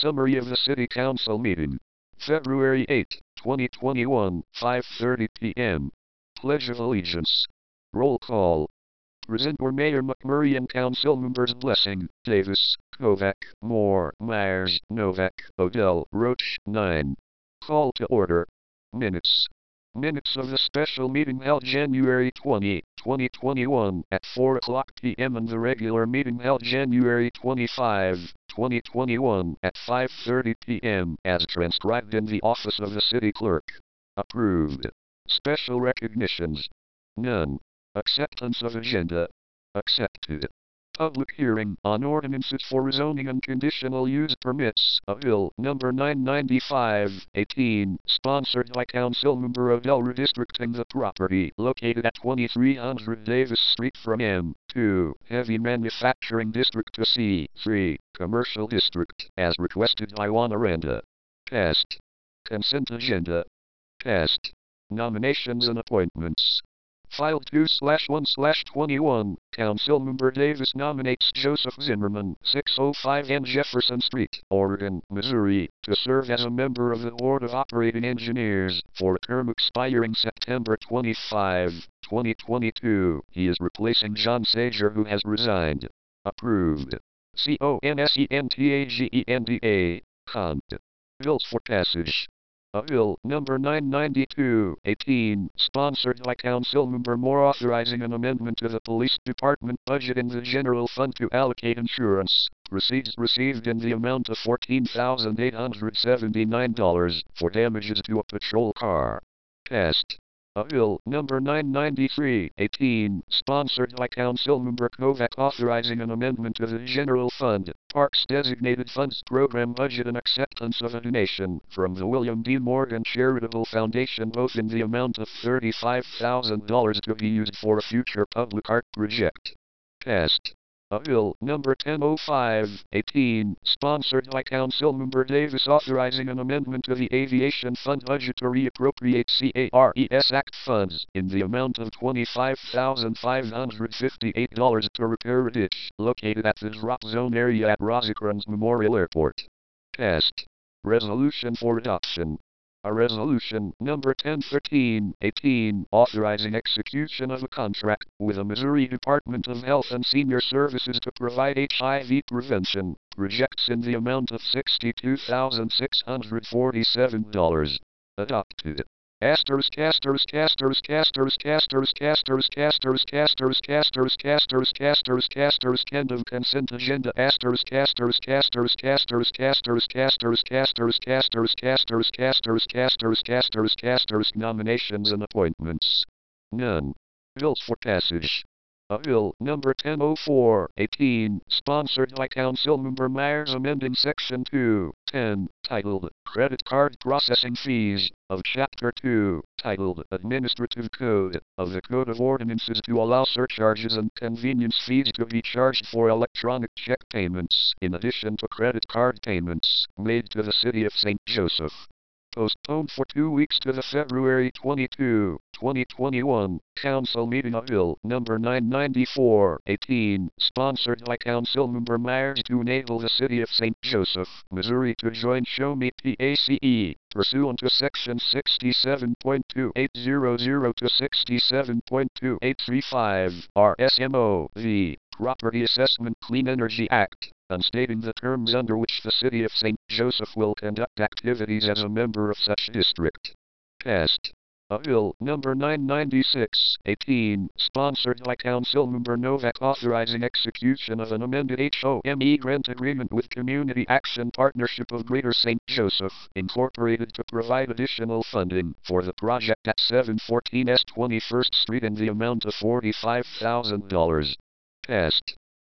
Summary of the City Council meeting. February 8, 2021, 5:30 p.m. Pledge of Allegiance. Roll call. Present were Mayor McMurray and Council members Blessing, Davis, Kovac, Moore, Myers, Novak, Odell, Roach, 9. Call to order. Minutes. Minutes of the special meeting held January 20, 2021 at 4 o'clock p.m. and the regular meeting held January 25, 2021 at 5:30 p.m. as transcribed in the office of the city clerk. Approved. Special recognitions. None. Acceptance of agenda. Accepted. Public hearing on ordinances for rezoning and conditional use permits, a bill number 995/18, sponsored by Councilmember Odell, redistricting the property located at 2300 Davis Street from M2 Heavy Manufacturing District to C3 Commercial District, as requested by Juan Aranda. Passed. Consent agenda. Passed. Nominations and appointments. File 2/1/21, Councilmember Davis nominates Joseph Zimmerman, 605 N Jefferson Street, Oregon, Missouri, to serve as a member of the Board of Operating Engineers for a term expiring September 25, 2022. He is replacing John Sager, who has resigned. Approved. CONSENTAGENDA. Cont. Bills for passage. A bill number 992/18, sponsored by Councilmember Moore, authorizing an amendment to the police department budget in the general fund to allocate insurance proceeds received in the amount of $14,879 for damages to a patrol car. Passed. A bill number 993/18, sponsored by Councilmember Kovac, authorizing an amendment to the General Fund, Parks Designated Funds Program budget and acceptance of a donation from the William D. Morgan Charitable Foundation, both in the amount of $35,000 to be used for a future public art project. Passed. A bill number 1005/18, sponsored by Councilmember Davis, authorizing an amendment to the Aviation Fund budget to reappropriate CARES Act funds in the amount of $25,558 to repair a ditch located at the drop zone area at Rosecrans Memorial Airport. Passed. Resolution for adoption. A resolution number 1013/18, authorizing execution of a contract with the Missouri Department of Health and Senior Services to provide HIV prevention projects in the amount of $62,647. Adopted. Asterisk asterisk asterisk asterisk asterisk asterisk asterisk asterisk asterisk asterisk asterisk asterisk end of consent agenda asterisk asterisk asterisk asterisk asterisk asterisk asterisk asterisk asterisk asterisk asterisk asterisk asterisk nominations and appointments. None. Bills for passage. A bill number 1004/18, sponsored by Councilmember Myers, amending Section 210, titled Credit Card Processing Fees, of Chapter 2, titled Administrative Code, of the Code of Ordinances to allow surcharges and convenience fees to be charged for electronic check payments, in addition to credit card payments, made to the City of St. Joseph. Postponed for 2 weeks to the February 22, 2021, Council meeting. A bill number 994/18, sponsored by Councilmember Myers, to enable the City of St. Joseph, Missouri to join Show Me PACE, pursuant to Section 67.2800 to 67.2835, RSMO, the Property Assessment Clean Energy Act, and stating the terms under which the City of St. Joseph will conduct activities as a member of such district. Passed. A bill number 996/18, sponsored by Councilmember Novak, authorizing execution of an amended HOME grant agreement with Community Action Partnership of Greater St. Joseph, Incorporated, to provide additional funding for the project at 714 S 21st Street in the amount of $45,000. Passed.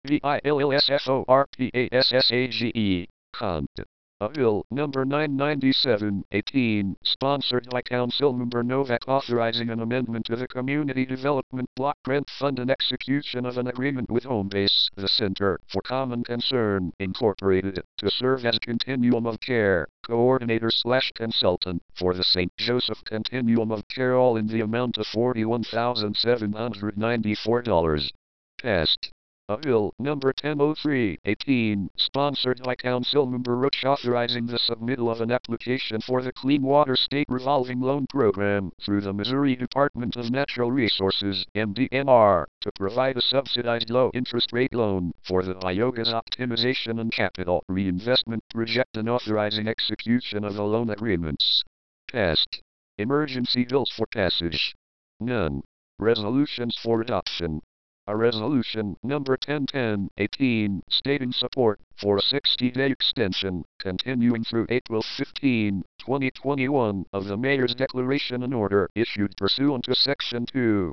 BILLSFORPASSAGE. Cont. A bill number 997/18, sponsored by Councilmember Novak, authorizing an amendment to the Community Development Block Grant Fund and execution of an agreement with Homebase, the Center for Common Concern, Incorporated, to serve as Continuum of Care coordinator/consultant for the St. Joseph Continuum of Care, all in the amount of $41,794. Passed. A bill number 1003/18, sponsored by Councilmember Roach, authorizing the submittal of an application for the Clean Water State Revolving Loan Program through the Missouri Department of Natural Resources, MDNR, to provide a subsidized low-interest rate loan for the Biogas Optimization and Capital Reinvestment Project, and authorizing execution of the loan agreements. Passed. Emergency bills for passage. None. Resolutions for adoption. A resolution number 1010/18, stating support for a 60-day extension continuing through April 15, 2021 of the Mayor's Declaration and Order issued pursuant to Section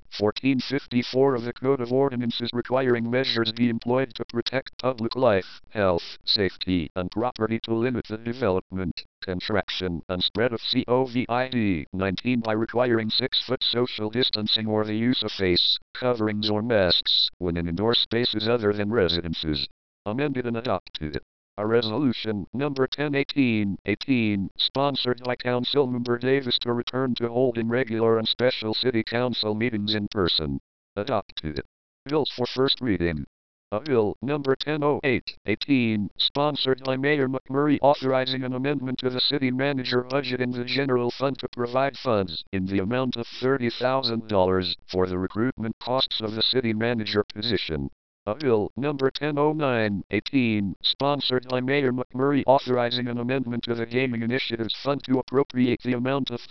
2-1454 of the Code of Ordinances, requiring measures be employed to protect public life, health, safety, and property, to limit the development, contraction, and spread of COVID-19 by requiring 6-foot social distancing or the use of face coverings or masks when in indoor spaces other than residences. Amended and adopted. A resolution number 1018/18, sponsored by Councilmember Davis, to return to holding regular and special city council meetings in person. Adopted. Bills for first reading. A bill number 1008/18, sponsored by Mayor McMurray, authorizing an amendment to the city manager budget in the general fund to provide funds in the amount of $30,000 for the recruitment costs of the city manager position. A bill number 1009/18, sponsored by Mayor McMurray, authorizing an amendment to the Gaming Initiatives Fund to appropriate the amount of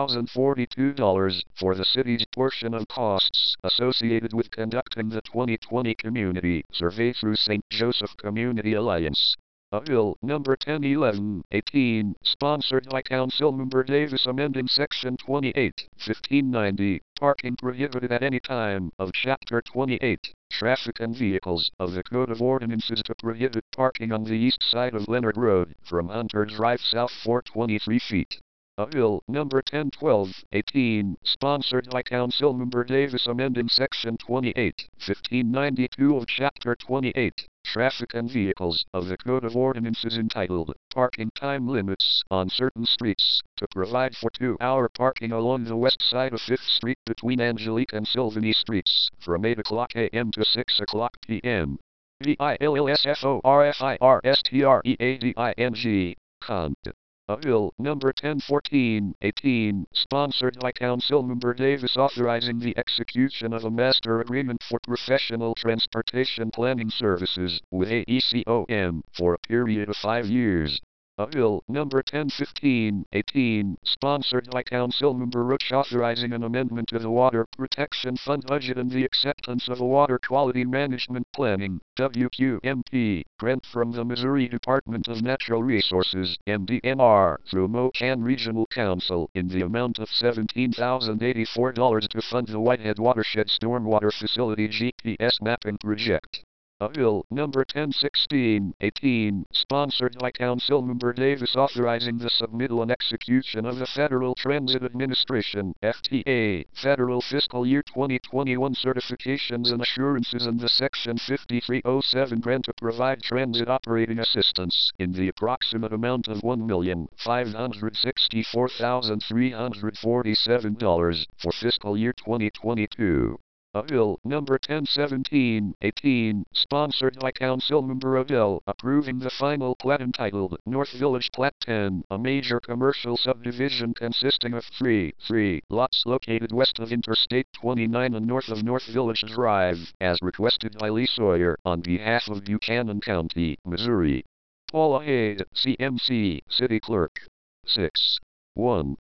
$3,042 for the city's portion of costs associated with conducting the 2020 community survey through St. Joseph Community Alliance. A bill number 1011/18, sponsored by Councilmember Davis, amending Section 28-1590, parking prohibited at any time, of Chapter 28, Traffic and Vehicles, of the Code of Ordinances, to prohibit parking on the east side of Leonard Road from Hunter Drive south for 23 feet. A bill number 1012/18, sponsored by Councilmember Davis, amending Section 28-1592 of Chapter 28, Traffic and Vehicles, of the Code of Ordinances, entitled Parking Time Limits on Certain Streets, to provide for 2-hour parking along the west side of 5th Street between Angelique and Sylvanie Streets from 8 o'clock a.m. to 6 o'clock p.m. BILLSFORFIRSTREADING. Cond. A bill number 1014/18, sponsored by Councilmember Davis, authorizing the execution of a master agreement for professional transportation planning services with AECOM for a period of 5 years. A bill number 1015/18, sponsored by Councilmember Roach, authorizing an amendment to the Water Protection Fund budget and the acceptance of a Water Quality Management Planning (WQMP) grant from the Missouri Department of Natural Resources (MDNR) through Mocan Regional Council in the amount of $17,084 to fund the Whitehead Watershed Stormwater Facility GPS mapping project. A bill number 1016/18, sponsored by Councilmember Davis, authorizing the submittal and execution of the Federal Transit Administration (FTA) Federal Fiscal Year 2021 certifications and assurances, and the Section 5307 grant to provide transit operating assistance in the approximate amount of $1,564,347 for fiscal year 2022. A bill number 1017/18, sponsored by Councilmember Odell, approving the final plat entitled North Village Plat 10, a major commercial subdivision consisting of 3 lots located west of Interstate 29 and north of North Village Drive, as requested by Lee Sawyer, on behalf of Buchanan County, Missouri. Paula Haid, CMC, City Clerk. 6. 1.